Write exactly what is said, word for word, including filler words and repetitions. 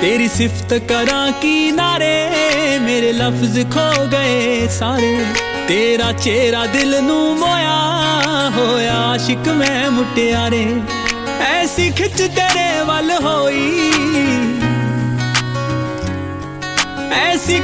तेरी सिफ्त करा की नारे, मेरे लफ्ज खो गए सारे। तेरा चेहरा दिल नू मोया, होया आशिक मैं मुटियारे। ऐसी खिच तेरे वल होई, ऐसी